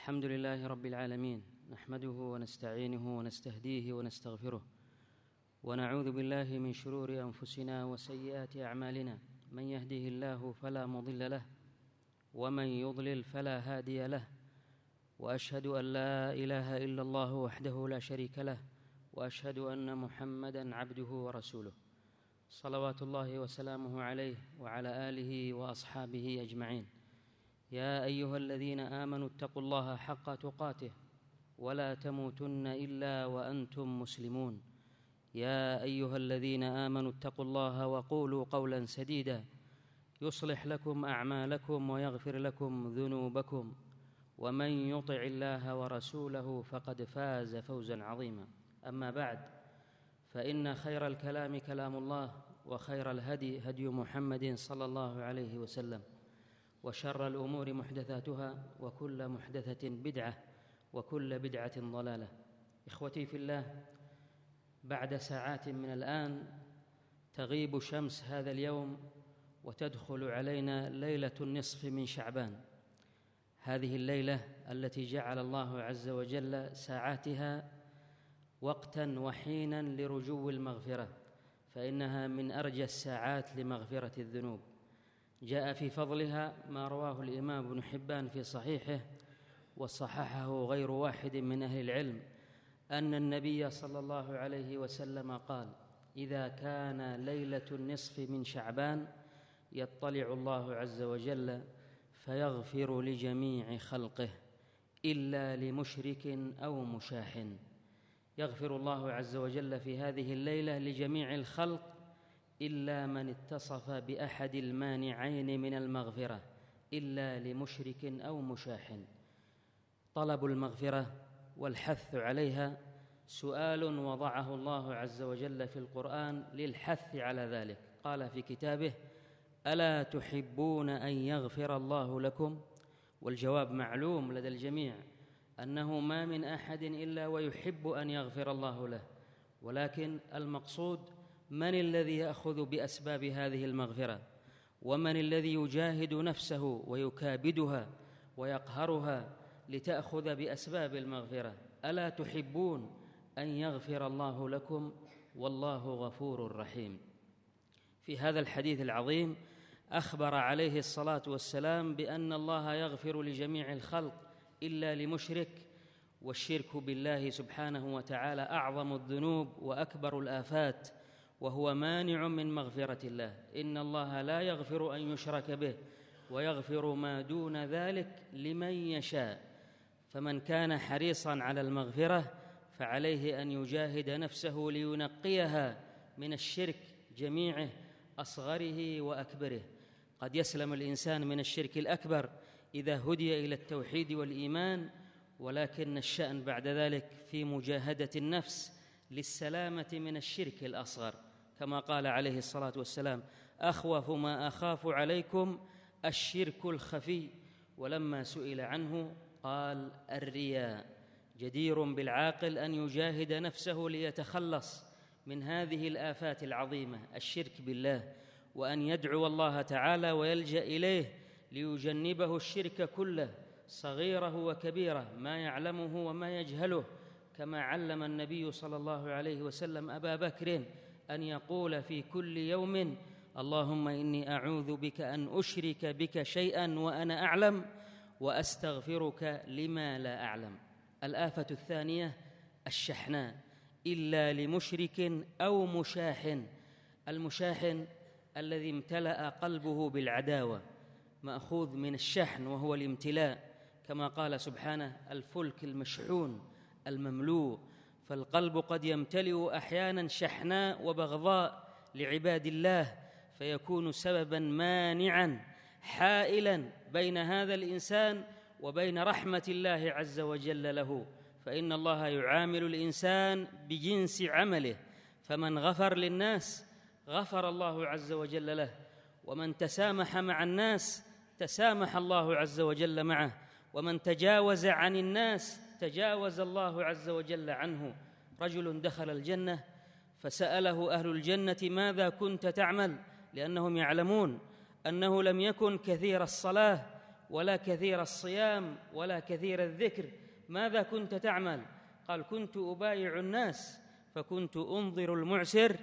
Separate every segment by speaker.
Speaker 1: الحمد لله رب العالمين، نحمده ونستعينه ونستهديه ونستغفره، ونعوذ بالله من شرور أنفسنا وسيئات أعمالنا. من يهده الله فلا مضل له، ومن يضلل فلا هادي له، وأشهد أن لا إله إلا الله وحده لا شريك له، وأشهد أن محمدًا عبده ورسوله، صلوات الله وسلامه عليه وعلى آله وأصحابه أجمعين. يا أيها الذين آمنوا اتقوا الله حق تقاته ولا تموتن إلا وأنتم مسلمون. يا أيها الذين آمنوا اتقوا الله وقولوا قولا سديدا يصلح لكم أعمالكم ويغفر لكم ذنوبكم، ومن يطع الله ورسوله فقد فاز فوزا عظيما. أما بعد، فإن خير الكلام كلام الله، وخير الهدي هدي محمد صلى الله عليه وسلم، وشر الأمور محدثاتها، وكل محدثة بدعة، وكل بدعة ضلالة. إخوتي في الله، بعد ساعات من الآن تغيب شمس هذا اليوم وتدخل علينا ليلة النصف من شعبان، هذه الليلة التي جعل الله عز وجل ساعاتها وقتاً وحيناً لرجوع المغفرة، فإنها من أرجى الساعات لمغفرة الذنوب. جاء في فضلها ما رواه الإمام ابن حبان في صحيحه، وصححه غير واحد من أهل العلم، أن النبي صلى الله عليه وسلم قال: إذا كان ليلة النصف من شعبان يطلع الله عز وجل فيغفر لجميع خلقه إلا لمشرك أو مشاح. يغفر الله عز وجل في هذه الليلة لجميع الخلق إلا من اتصف بأحد المانعين من المغفرة، إلا لمشرك أو مشاح. طلب المغفرة والحث عليها سؤال وضعه الله عز وجل في القرآن للحث على ذلك. قال في كتابه: ألا تحبون أن يغفر الله لكم؟ والجواب معلوم لدى الجميع أنه ما من أحد إلا ويحب أن يغفر الله له، ولكن المقصود من الذي يأخذ بأسباب هذه المغفرة، ومن الذي يجاهد نفسه ويكابدها ويقهرها لتأخذ بأسباب المغفرة. ألا تحبون أن يغفر الله لكم والله غفور رحيم. في هذا الحديث العظيم أخبر عليه الصلاة والسلام بأن الله يغفر لجميع الخلق إلا لمشرك، والشرك بالله سبحانه وتعالى أعظم الذنوب وأكبر الآفات، وهو مانع من مغفرة الله. إن الله لا يغفر أن يشرك به، ويغفر ما دون ذلك لمن يشاء. فمن كان حريصاً على المغفرة فعليه أن يجاهد نفسه لينقيها من الشرك جميعه، أصغره وأكبره. قد يسلم الإنسان من الشرك الأكبر إذا هدي إلى التوحيد والإيمان، ولكن الشأن بعد ذلك في مجاهدة النفس للسلامة من الشرك الأصغر، كما قال عليه الصلاة والسلام: أخوف ما أخاف عليكم الشرك الخفي. ولما سئل عنه قال: الرياء. جدير بالعاقل أن يجاهد نفسه ليتخلص من هذه الآفات العظيمة، الشرك بالله، وأن يدعو الله تعالى ويلجأ إليه ليجنبه الشرك كله، صغيره وكبيره، ما يعلمه وما يجهله، كما علم النبي صلى الله عليه وسلم أبا بكر أن يقول في كل يوم: اللهم إني أعوذ بك أن أشرك بك شيئا وأنا أعلم، وأستغفرك لما لا أعلم. الآفة الثانية الشحناء، إلا لمشرك أو مشاح. المشاحن الذي امتلأ قلبه بالعداوة، مأخوذ من الشحن وهو الامتلاء، كما قال سبحانه: الفلك المشحون المملوء. فالقلب قد يمتلئ أحيانا شحناء وبغضاء لعباد الله، فيكون سببا مانعا حائلا بين هذا الإنسان وبين رحمة الله عز وجل له. فإن الله يعامل الإنسان بجنس عمله، فمن غفر للناس غفر الله عز وجل له، ومن تسامح مع الناس تسامح الله عز وجل معه، ومن تجاوز عن الناس تجاوز الله عز وجل عنه. رجل دخل الجنة فسأله أهل الجنة: ماذا كنت تعمل؟ لأنهم يعلمون أنه لم يكن كثير الصلاة ولا كثير الصيام ولا كثير الذكر، ماذا كنت تعمل؟ قال: كنت أبايع الناس، فكنت أنظر المعسر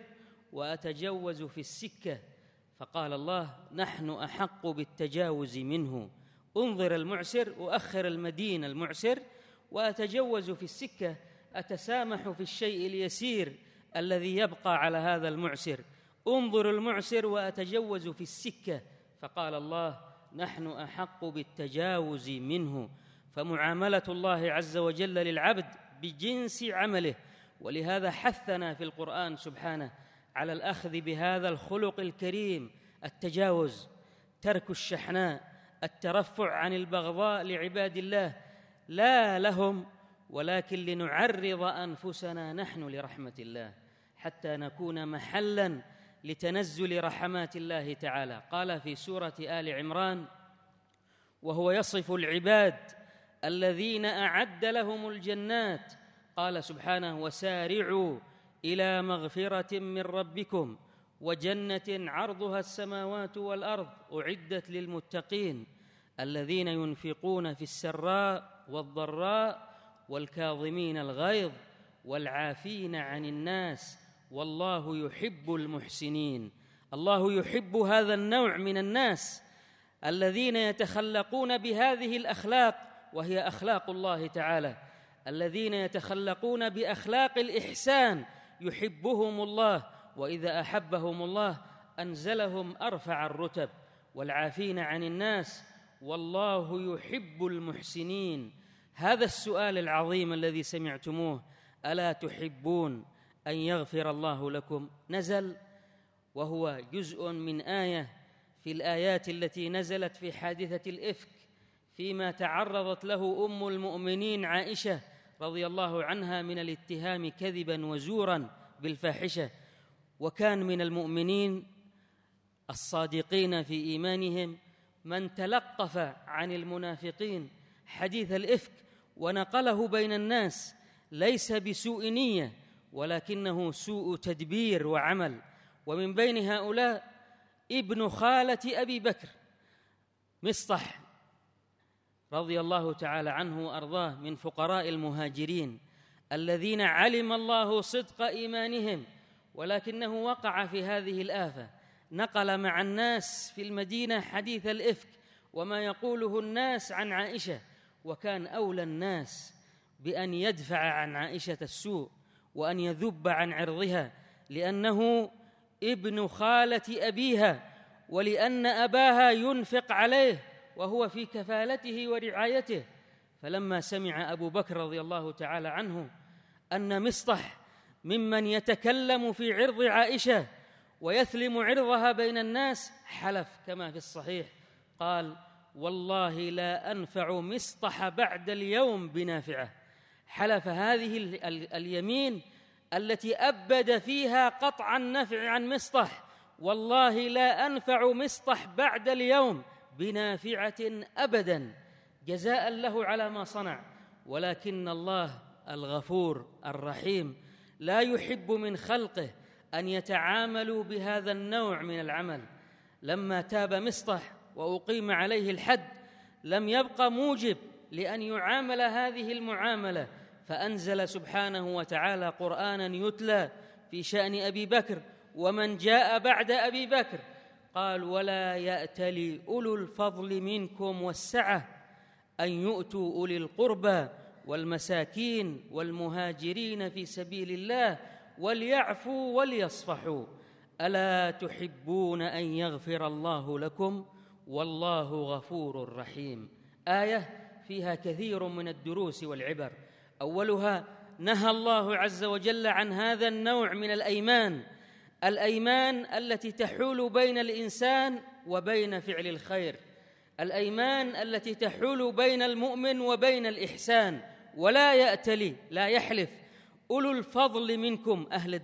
Speaker 1: وأتجوز في السكة. فقال الله: نحن أحق بالتجاوز منه. أنظر المعسر، أؤخر المدين المعسر، وأتجوز في السكة، أتسامح في الشيء اليسير الذي يبقى على هذا المعسر. انظر المعسر وأتجوز في السكة. فقال الله: نحن أحق بالتجاوز منه. فمعاملة الله عز وجل للعبد بجنس عمله، ولهذا حثنا في القرآن سبحانه على الأخذ بهذا الخلق الكريم: التجاوز، ترك الشحناء، الترفع عن البغضاء لعباد الله، لا لهم ولكن لنعرض أنفسنا نحن لرحمة الله، حتى نكون محلاً لتنزل رحمات الله تعالى. قال في سورة آل عمران وهو يصف العباد الذين أعد لهم الجنات، قال سبحانه: وسارعوا إلى مغفرة من ربكم وجنة عرضها السماوات والأرض أعدت للمتقين الذين ينفقون في السراء والضراء والكاظمين الغيظ والعافين عن الناس والله يحب المحسنين. الله يحب هذا النوع من الناس الذين يتخلقون بهذه الأخلاق، وهي أخلاق الله تعالى، الذين يتخلقون بأخلاق الإحسان يحبهم الله، وإذا أحبهم الله أنزلهم أرفع الرتب، والعافين عن الناس والله يحب المحسنين. هذا السؤال العظيم الذي سمعتموه: ألا تحبون أن يغفر الله لكم؟ نزل وهو جزء من آية في الآيات التي نزلت في حادثة الإفك، فيما تعرضت له أم المؤمنين عائشة رضي الله عنها من الاتهام كذبا وزورا بالفاحشة. وكان من المؤمنين الصادقين في إيمانهم من تلقف عن المنافقين حديث الإفك ونقله بين الناس، ليس بسوء نية ولكنه سوء تدبير وعمل. ومن بين هؤلاء ابن خالة أبي بكر مصطح رضي الله تعالى عنه وأرضاه، من فقراء المهاجرين الذين علم الله صدق إيمانهم، ولكنه وقع في هذه الآفة، نقل مع الناس في المدينة حديث الإفك وما يقوله الناس عن عائشة، وكان أولى الناس بأن يدفع عن عائشة السوء وأن يذب عن عرضها، لأنه ابن خالة أبيها، ولأن أباها ينفق عليه وهو في كفالته ورعايته. فلما سمع أبو بكر رضي الله تعالى عنه أن مصطح ممن يتكلم في عرض عائشة ويثلم عرضها بين الناس، حلف كما في الصحيح، قال: والله لا أنفع مصطح بعد اليوم بنافعه. حلف هذه اليمين التي أبد فيها قطع النفع عن مصطح: والله لا أنفع مصطح بعد اليوم بنافعة أبدا، جزاء له على ما صنع. ولكن الله الغفور الرحيم لا يحب من خلقه أن يتعاملوا بهذا النوع من العمل. لما تاب مصطح وأقيم عليه الحد لم يبق موجب لأن يعامل هذه المعاملة، فأنزل سبحانه وتعالى قرآنا يتلى في شأن أبي بكر ومن جاء بعد أبي بكر، قال: ولا يأتل أولو الفضل منكم والسعة أن يؤتوا أولي القربى والمساكين والمهاجرين في سبيل الله وليعفوا وليصفحوا ألا تحبون أن يغفر الله لكم والله غفور رحيم. آية فيها كثير من الدروس والعبر. أولها: نهى الله عز وجل عن هذا النوع من الأيمان التي تحول بين الإنسان وبين فعل الخير، الأيمان التي تحول بين المؤمن وبين الإحسان. ولا يأتلي، لا يحلف، أولو الفضل منكم، أهل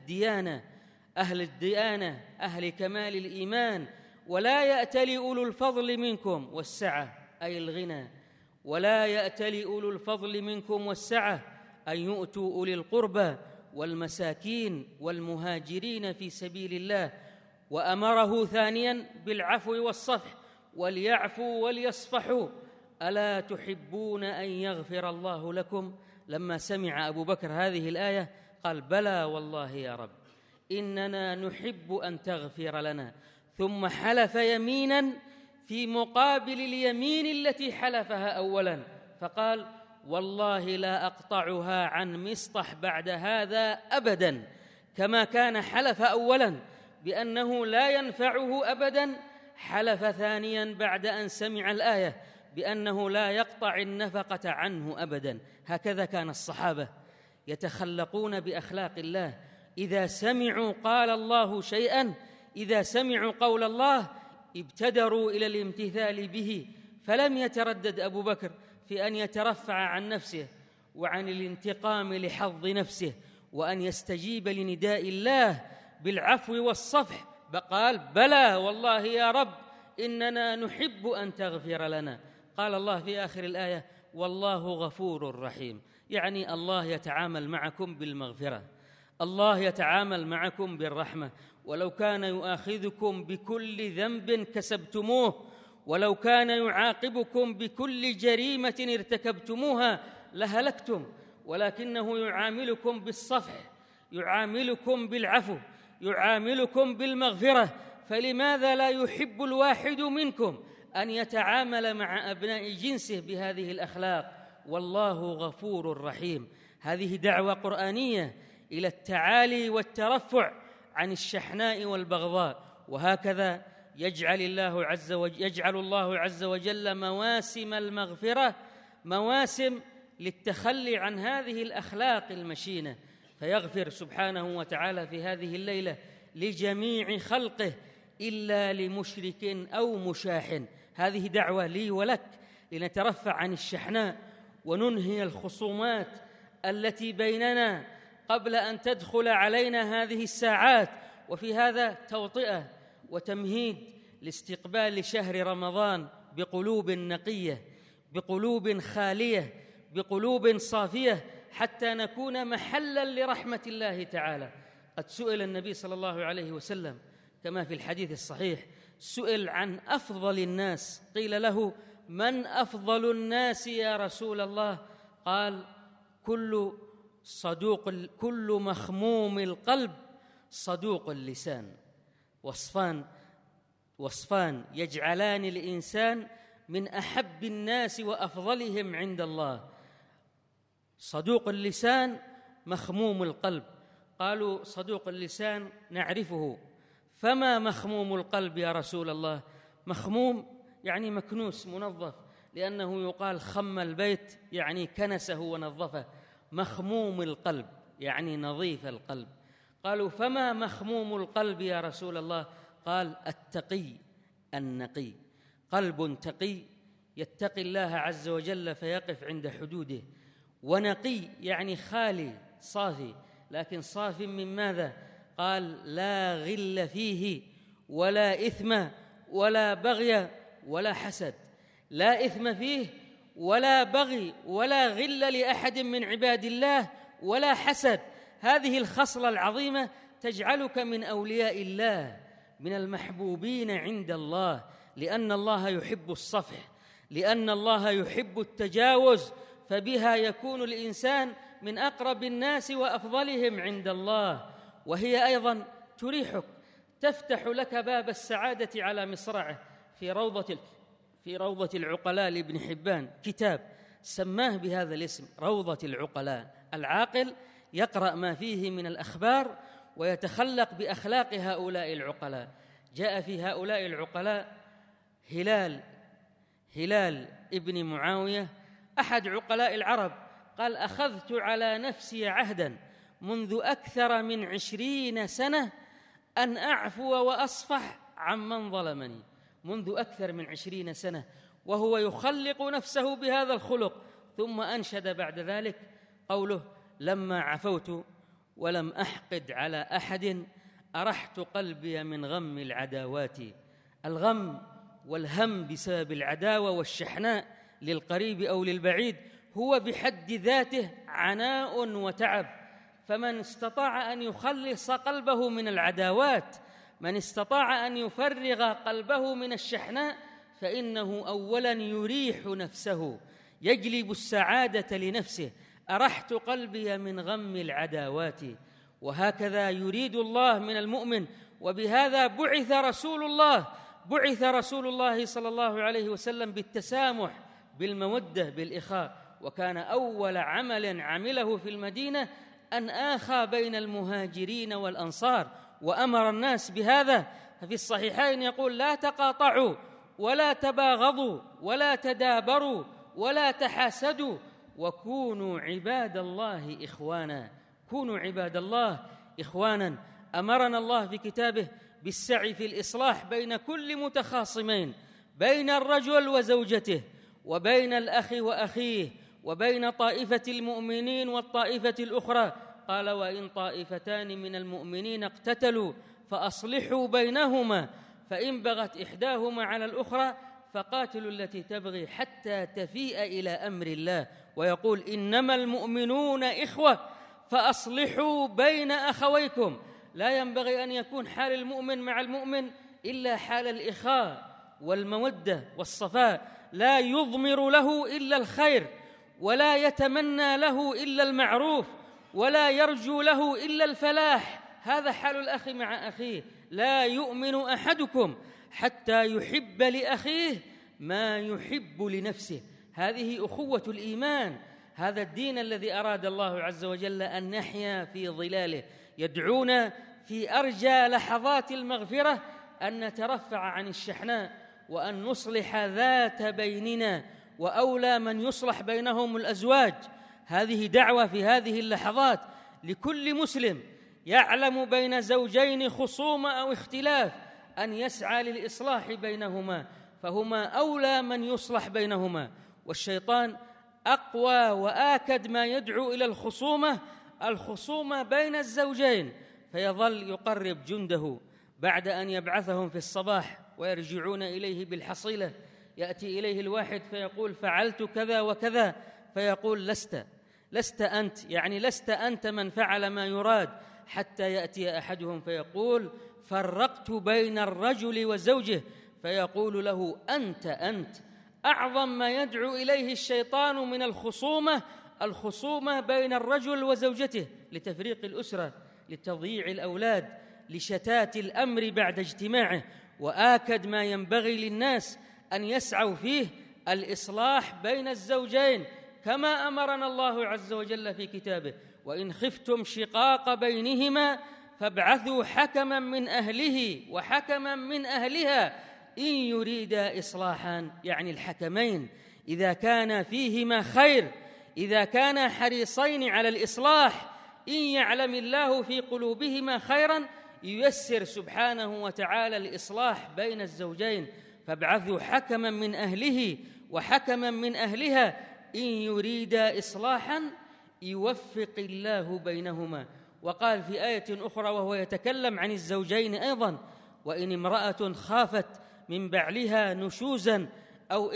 Speaker 1: الديانة أهل كمال الإيمان. ولا يأتلي أولو الفضل منكم والسعة أي الغنى. ولا يأتلي أولو الفضل منكم والسعة أن يؤتوا أولي القربى والمساكين والمهاجرين في سبيل الله. وأمره ثانيا بالعفو والصفح: وليعفوا وليصفحوا ألا تحبون أن يغفر الله لكم؟ لما سمع أبو بكر هذه الآية قال: بلى والله يا رب، إننا نحب أن تغفر لنا. ثم حلف يمينا في مقابل اليمين التي حلفها أولا، فقال: والله لا أقطعها عن مصطح بعد هذا أبدا. كما كان حلف أولا بأنه لا ينفعه أبدا، حلف ثانيا بعد أن سمع الآية بأنه لا يقطع النفقة عنه أبدا. هكذا كان الصحابة يتخلقون بأخلاق الله. إذا سمعوا قال الله شيئا، إذا سمعوا قول الله ابتدروا إلى الامتثال به، فلم يتردد أبو بكر في أن يترفع عن نفسه وعن الانتقام لحظ نفسه وأن يستجيب لنداء الله بالعفو والصفح، فقال: بلى والله يا رب، إننا نحب أن تغفر لنا. قال الله في آخر الآية: والله غفور رحيم، يعني الله يتعامل معكم بالمغفرة، الله يتعامل معكم بالرحمة. ولو كان يؤاخذكم بكل ذنب كسبتموه، ولو كان يعاقبكم بكل جريمة ارتكبتموها لهلكتم، ولكنه يعاملكم بالصفح، يعاملكم بالعفو، يعاملكم بالمغفرة. فلماذا لا يحب الواحد منكم أن يتعامل مع أبناء جنسه بهذه الأخلاق؟ والله غفور رحيم. هذه دعوة قرآنية إلى التعالي والترفع عن الشحناء والبغضاء. وهكذا يجعل الله عز وجل مواسم المغفرة مواسم للتخلي عن هذه الأخلاق المشينة، فيغفر سبحانه وتعالى في هذه الليلة لجميع خلقه إلا لمشرك أو مشاحن. هذه دعوة لي ولك لنترفع عن الشحناء وننهي الخصومات التي بيننا قبل أن تدخل علينا هذه الساعات. وفي هذا توطئة وتمهيد لاستقبال شهر رمضان بقلوب نقية، بقلوب خالية، بقلوب صافية، حتى نكون محلاً لرحمة الله تعالى. قد سئل النبي صلى الله عليه وسلم كما في الحديث الصحيح، سئل عن أفضل الناس، قيل له: من أفضل الناس يا رسول الله؟ قال: كل مخموم القلب صدوق اللسان. وصفان يجعلان الإنسان من أحب الناس وأفضلهم عند الله: صدوق اللسان، مخموم القلب. قالوا: صدوق اللسان نعرفه، فما مخموم القلب يا رسول الله؟ مخموم يعني مكنوس، منظف، لأنه يقال خم البيت يعني كنسه ونظفه. مخموم القلب يعني نظيف القلب. قالوا: فما مخموم القلب يا رسول الله؟ قال: التقي النقي. قلب تقي يتقي الله عز وجل فيقف عند حدوده، ونقي يعني خالي صافي. لكن صاف من ماذا؟ قال: لا غل فيه ولا إثم ولا بغي ولا حسد. لا إثم فيه ولا بغي ولا غل لأحد من عباد الله ولا حسد. هذه الخصلة العظيمة تجعلك من أولياء الله، من المحبوبين عند الله، لأن الله يحب الصفح، لأن الله يحب التجاوز، فبها يكون الإنسان من أقرب الناس وأفضلهم عند الله. وهي أيضا تريحك، تفتح لك باب السعادة على مصرعه. في روضة العقلاء لابن حبان كتاب سماه بهذا الاسم، روضة العقلاء. العاقل يقرأ ما فيه من الأخبار ويتخلق بأخلاق هؤلاء العقلاء. جاء في هؤلاء العقلاء هلال ابن معاوية، أحد عقلاء العرب، قال: أخذت على نفسي عهدا منذ أكثر من 20 سنة أن أعفو وأصفح عمن ظلمني. منذ أكثر من 20 سنة وهو يخلق نفسه بهذا الخلق. ثم أنشد بعد ذلك قوله: لما عفوت ولم أحقد على أحد أرحت قلبي من غم العداوات. الغم والهم بسبب العداوة والشحناء للقريب أو للبعيد هو بحد ذاته عناء وتعب. فمن استطاع أن يخلص قلبه من العداوات، من استطاع أن يفرغ قلبه من الشحناء، فإنه أولاً يريح نفسه، يجلب السعادة لنفسه. أرحت قلبي من غم العداوات. وهكذا يريد الله من المؤمن. وبهذا بعث رسول الله صلى الله عليه وسلم بالتسامح، بالمودة، بالإخاء. وكان أول عمل عمله في المدينة أن آخى بين المهاجرين والأنصار، وأمر الناس بهذا. ففي الصحيحين يقول: لا تقاطعوا ولا تباغضوا ولا تدابروا ولا تحاسدوا وكونوا عباد الله إخوانا. كونوا عباد الله إخوانا. أمرنا الله في كتابه بالسعي في الإصلاح بين كل متخاصمين، بين الرجل وزوجته، وبين الأخ وأخيه، وبين طائفة المؤمنين والطائفة الأخرى. قال: وإن طائفتان من المؤمنين اقتتلوا فأصلحوا بينهما، فإن بغت إحداهما على الأخرى فقاتلوا التي تبغي حتى تفيء إلى أمر الله. ويقول: إنما المؤمنون إخوة فأصلحوا بين أخويكم. لا ينبغي أن يكون حال المؤمن مع المؤمن إلا حال الإخاء والمودة والصفاء. لا يضمر له إلا الخير، ولا يتمنى له إلا المعروف، ولا يرجو له إلا الفلاح. هذا حال الأخ مع أخيه. لا يؤمن أحدكم حتى يحب لأخيه ما يحب لنفسه. هذه أخوة الإيمان. هذا الدين الذي أراد الله عز وجل أن نحيا في ظلاله. يدعونا في أرجى لحظات المغفرة أن نترفع عن الشحناء، وأن نصلح ذات بيننا، وأولى من يصلح بينهم الأزواج. هذه دعوة في هذه اللحظات لكل مسلم يعلم بين زوجين خصومة أو اختلاف أن يسعى للإصلاح بينهما، فهما أولى من يصلح بينهما. والشيطان أقوى وآكد ما يدعو إلى الخصومة بين الزوجين، فيظل يقرب جنده بعد أن يبعثهم في الصباح ويرجعون إليه بالحصيلة. يأتي إليه الواحد فيقول: فعلت كذا وكذا، فيقول: لست أنت، يعني لست أنت من فعل ما يراد. حتى يأتي أحدهم فيقول: فرقت بين الرجل وزوجه، فيقول له: أنت. أعظم ما يدعو إليه الشيطان من الخصومة بين الرجل وزوجته، لتفريق الأسرة، لتضييع الأولاد، لشتات الأمر بعد اجتماعه. وآكد ما ينبغي للناس أن يسعوا فيه الإصلاح بين الزوجين، كما أمرنا الله عز وجل في كتابه: وإن خفتم شقاق بينهما فابعثوا حكما من أهله وحكما من أهلها إن يريدا إصلاحا. يعني الحكمين إذا كان فيهما خير، إذا كانا حريصين على الإصلاح، إن يعلم الله في قلوبهما خيرا ييسر سبحانه وتعالى الإصلاح بين الزوجين. فابعثوا حكما من أهله وحكما من أهلها إن يريدا إصلاحا يوفق الله بينهما. وقال في آية أخرى وهو يتكلم عن الزوجين أيضا: وإن امرأة خافت من بعلها نشوزا أو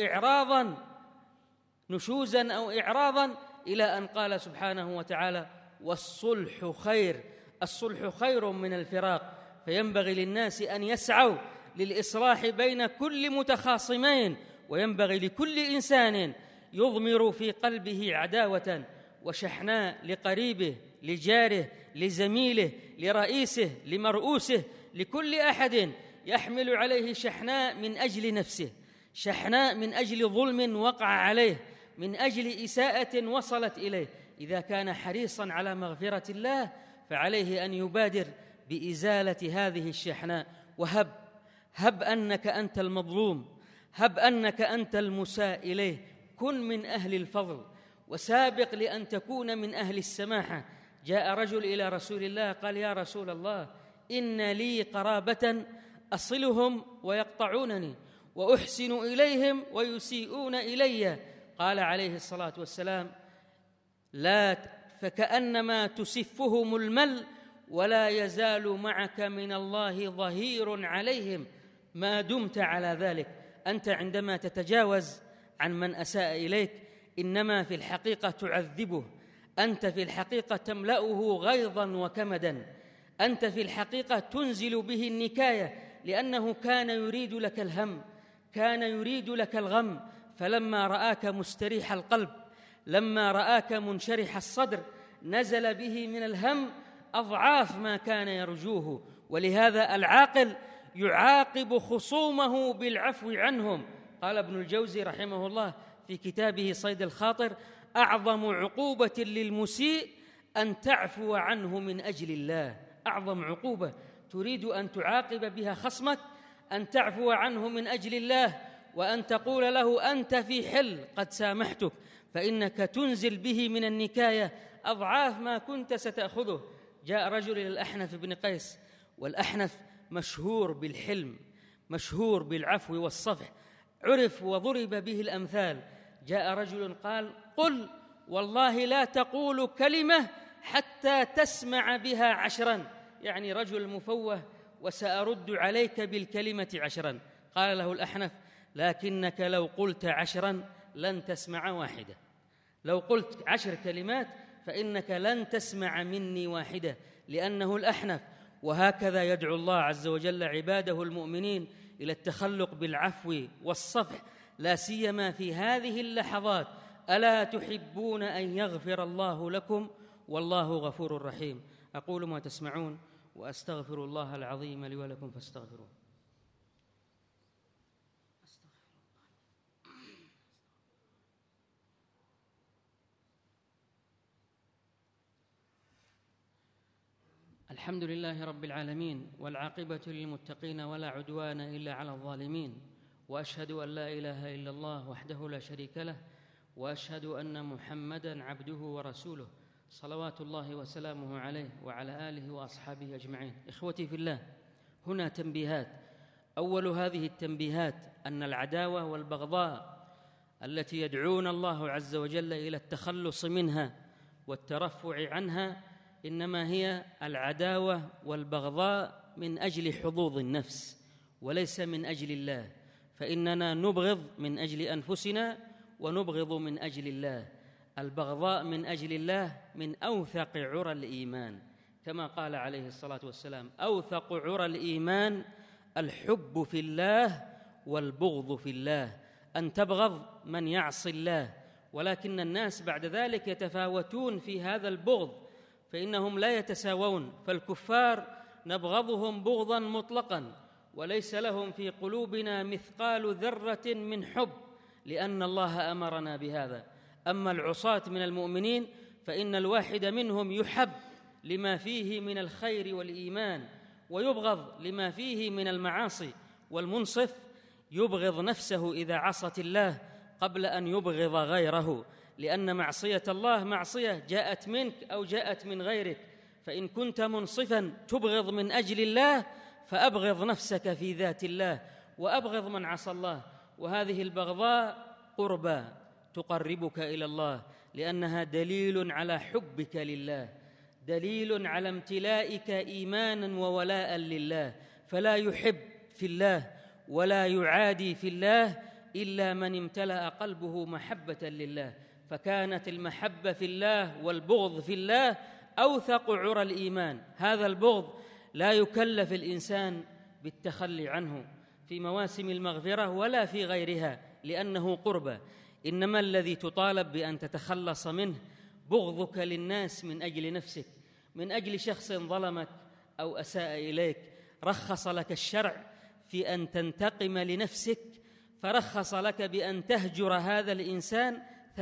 Speaker 1: إعراضا إلى أن قال سبحانه وتعالى: والصلح خير. الصلح خير من الفراق. فينبغي للناس أن يسعوا للإصلاح بين كل متخاصمين، وينبغي لكل إنسان يضمر في قلبه عداوة وشحناء لقريبه، لجاره، لزميله، لرئيسه، لمرؤوسه، لكل أحد يحمل عليه شحناء من أجل نفسه، شحناء من أجل ظلم وقع عليه، من أجل إساءة وصلت إليه. إذا كان حريصاً على مغفرة الله فعليه أن يبادر بإزالة هذه الشحناء. هب أنك أنت المظلوم، هب أنك أنت المساء إليه. كن من أهل الفضل وسابق لأن تكون من أهل السماحة. جاء رجل إلى رسول الله قال: يا رسول الله، إن لي قرابة أصلهم ويقطعونني، وأحسن إليهم ويسيئون إلي. قال عليه الصلاة والسلام: لا، فكأنما تسفهم المل، ولا يزال معك من الله ظهير عليهم ما دمت على ذلك. أنت عندما تتجاوز عن من أساء إليك إنما في الحقيقة تعذبه، أنت في الحقيقة تملأه غيظاً وكمداً، أنت في الحقيقة تنزل به النكاية، لأنه كان يريد لك الهم، كان يريد لك الغم، فلما رآك مستريح القلب، لما رآك منشرح الصدر، نزل به من الهم أضعاف ما كان يرجوه. ولهذا العاقل يعاقب خصومه بالعفو عنهم. قال ابن الجوزي رحمه الله في كتابه صيد الخاطر: أعظم عقوبة للمسيء أن تعفو عنه من أجل الله. أعظم عقوبة تريد أن تعاقب بها خصمك أن تعفو عنه من أجل الله، وأن تقول له: أنت في حل، قد سامحتك، فإنك تنزل به من النكاية أضعاف ما كنت ستأخذه. جاء رجل إلى الأحنف بن قيس، والأحنف مشهور بالحلم، مشهور بالعفو والصفح، عرف وضرب به الأمثال. جاء رجل قال: قل والله لا تقول كلمة حتى تسمع بها 10، يعني رجل مفوه، وسأرد عليك بالكلمة 10. قال له الأحنف: لكنك لو قلت 10 لن تسمع واحدة. لو قلت 10 كلمات فإنك لن تسمع مني واحدة، لأنه الأحنف. وهكذا يدعو الله عز وجل عباده المؤمنين إلى التخلق بالعفو والصفح، لا سيما في هذه اللحظات. ألا تحبون أن يغفر الله لكم والله غفور رحيم. أقول ما تسمعون وأستغفر الله العظيم لي ولكم فاستغفروه. الحمد لله رب العالمين، والعاقبة للمتقين ولا عدوان إلا على الظالمين، وأشهد أن لا إله إلا الله وحده لا شريك له، وأشهد أن محمدًا عبده ورسوله، صلوات الله وسلامه عليه وعلى آله وأصحابه أجمعين. إخوتي في الله، هنا تنبيهات. أول هذه التنبيهات أن العداوة والبغضاء التي يدعون الله عز وجل إلى التخلص منها والترفع عنها إنما هي العداوة والبغضاء من أجل حظوظ النفس وليس من أجل الله، فإننا نبغض من أجل أنفسنا ونبغض من أجل الله. البغضاء من أجل الله من أوثق عرى الإيمان، كما قال عليه الصلاة والسلام: أوثق عرى الإيمان الحب في الله والبغض في الله، أن تبغض من يعصي الله. ولكن الناس بعد ذلك يتفاوتون في هذا البغض، فإنهم لا يتساوون. فالكفار نبغضهم بغضاً مطلقاً، وليس لهم في قلوبنا مثقال ذرة من حب، لأن الله أمرنا بهذا. أما العصاة من المؤمنين فإن الواحد منهم يحب لما فيه من الخير والإيمان، ويبغض لما فيه من المعاصي. والمنصف يبغض نفسه إذا عصت الله قبل أن يبغض غيره، لأن معصية الله معصية جاءت منك أو جاءت من غيرك. فإن كنت منصفاً تبغض من أجل الله فأبغض نفسك في ذات الله، وأبغض من عصى الله. وهذه البغضاء قربى تقربك إلى الله، لأنها دليل على حبك لله، دليل على امتلائك إيماناً وولاءً لله. فلا يحب في الله ولا يعادي في الله إلا من امتلأ قلبه محبة لله. فكانت المحبة في الله والبغض في الله أوثق عرى الإيمان. هذا البغض لا يكلف الإنسان بالتخلي عنه في مواسم المغفرة ولا في غيرها، لأنه قربة. إنما الذي تطالب بأن تتخلص منه بغضك للناس من أجل نفسك، من أجل شخص ظلمك أو أساء إليك. رخص لك الشرع في أن تنتقم لنفسك، فرخص لك بأن تهجر هذا الإنسان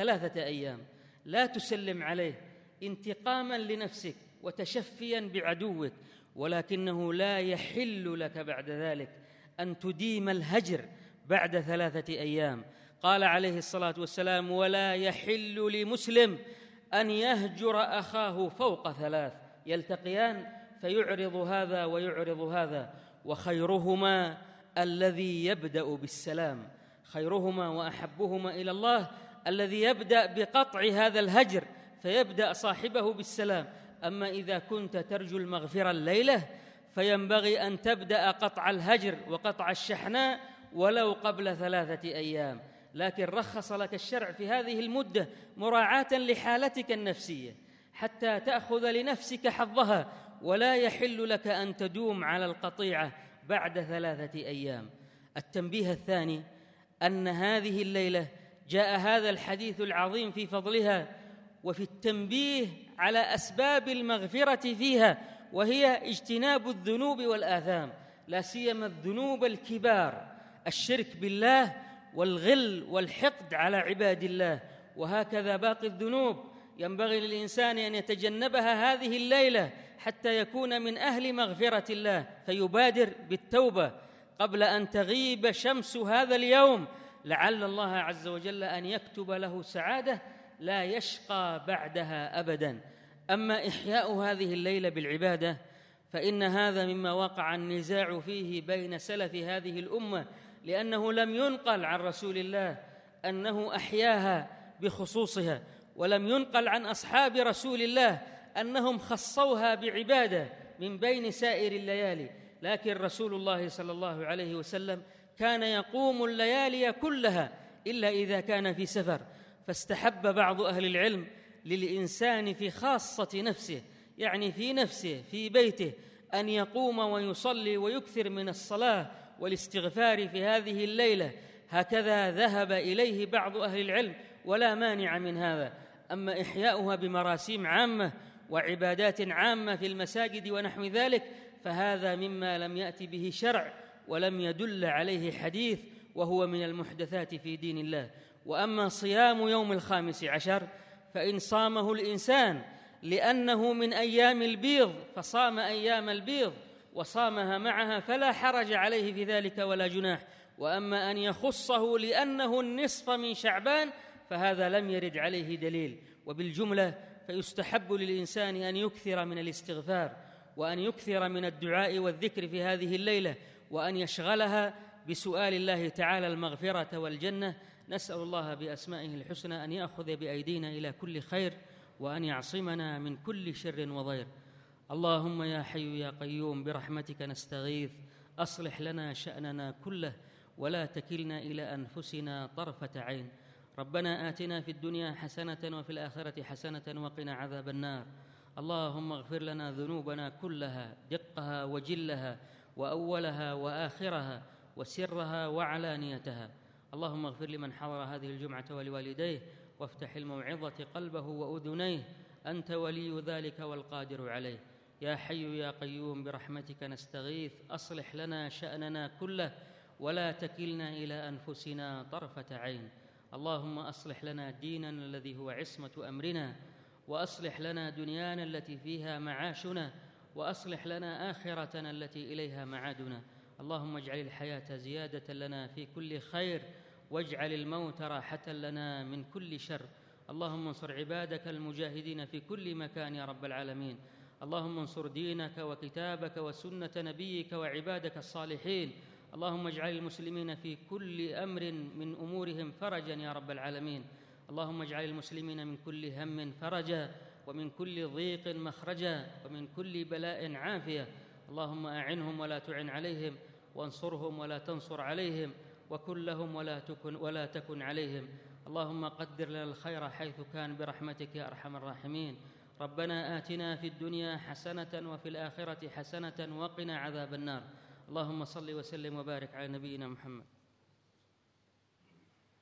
Speaker 1: 3 أيام، لا تسلم عليه انتقاماً لنفسك وتشفياً بعدوك. ولكنه لا يحل لك بعد ذلك أن تديم الهجر بعد 3 أيام. قال عليه الصلاة والسلام: ولا يحل لمسلم أن يهجر أخاه فوق 3، يلتقيان فيعرض هذا ويعرض هذا. وخيرهما الذي يبدأ بالسلام، خيرهما وأحبهما إلى الله الذي يبدأ بقطع هذا الهجر، فيبدأ صاحبه بالسلام. أما إذا كنت ترجو المغفرة الليلة فينبغي أن تبدأ قطع الهجر وقطع الشحناء ولو قبل 3 أيام. لكن رخص لك الشرع في هذه المدة مراعاة لحالتك النفسية حتى تأخذ لنفسك حظها، ولا يحل لك أن تدوم على القطيعة بعد 3 أيام. التنبيه الثاني أن هذه الليلة جاء هذا الحديث العظيم في فضلها وفي التنبيه على أسباب المغفرة فيها، وهي اجتناب الذنوب والآثام، لا سيما الذنوب الكبار، الشرك بالله والغل والحقد على عباد الله. وهكذا باقي الذنوب ينبغي للإنسان أن يتجنبها هذه الليلة حتى يكون من أهل مغفرة الله، فيبادر بالتوبة قبل أن تغيب شمس هذا اليوم، لعل الله عز وجل أن يكتب له سعادة لا يشقى بعدها أبداً. أما إحياء هذه الليلة بالعبادة فإن هذا مما وقع النزاع فيه بين سلف هذه الأمة، لأنه لم ينقل عن رسول الله أنه أحياها بخصوصها، ولم ينقل عن أصحاب رسول الله أنهم خصوها بعبادة من بين سائر الليالي، لكن رسول الله صلى الله عليه وسلم كان يقوم الليالي كلها إلا إذا كان في سفر. فاستحب بعض أهل العلم للإنسان في خاصة نفسه، يعني في نفسه في بيته، أن يقوم ويصلي ويكثر من الصلاة والاستغفار في هذه الليلة. هكذا ذهب إليه بعض أهل العلم ولا مانع من هذا. أما إحياؤها بمراسيم عامة وعبادات عامة في المساجد ونحو ذلك فهذا مما لم يأتي به شرع ولم يدل عليه حديث، وهو من المحدثات في دين الله. وأما صيام يوم 15 فإن صامه الإنسان لأنه من أيام البيض فصام أيام البيض وصامها معها فلا حرج عليه في ذلك ولا جناح. وأما أن يخصه لأنه النصف من شعبان فهذا لم يرد عليه دليل. وبالجملة فيستحب للإنسان أن يكثر من الاستغفار وأن يكثر من الدعاء والذكر في هذه الليلة، وأن يشغلها بسؤال الله تعالى المغفرة والجنة. نسأل الله بأسمائه الحسنى أن يأخذ بأيدينا إلى كل خير وأن يعصمنا من كل شر وضير. اللهم يا حي يا قيوم برحمتك نستغيث، أصلح لنا شأننا كله ولا تكلنا إلى أنفسنا طرفة عين. ربنا آتنا في الدنيا حسنة وفي الآخرة حسنة وقنا عذاب النار. اللهم اغفر لنا ذنوبنا كلها دقها وجلها وأولها وآخرها وسرها وعلانيتها. اللهم اغفر لمن حضر هذه الجمعة ولوالديه، وافتح الموعظة قلبه وأذنيه، أنت ولي ذلك والقادر عليه. يا حي يا قيوم برحمتك نستغيث، أصلح لنا شأننا كله ولا تكلنا إلى أنفسنا طرفة عين. اللهم أصلح لنا ديننا الذي هو عصمة أمرنا، وأصلح لنا دنيانا التي فيها معاشنا، وأصلح لنا آخرتنا التي إليها معادنا. اللهم اجعل الحياة زيادة لنا في كل خير، واجعل الموت راحة لنا من كل شر. اللهم انصر عبادك المجاهدين في كل مكان يا رب العالمين. اللهم انصر دينك وكتابك وسنة نبيك وعبادك الصالحين. اللهم اجعل المسلمين في كل أمر من أمورهم فرجا يا رب العالمين. اللهم اجعل المسلمين من كل هم فرجا، ومن كل ضيق مخرجا، ومن كل بلاء عافية. اللهم أعنهم ولا تعن عليهم، وانصرهم ولا تنصر عليهم، وكن لهم ولا تكن عليهم. اللهم قدر لنا الخير حيث كان برحمتك يا أرحم الراحمين. ربنا آتنا في الدنيا حسنة وفي الآخرة حسنة وقنا عذاب النار. اللهم صل وسلم وبارك على نبينا محمد.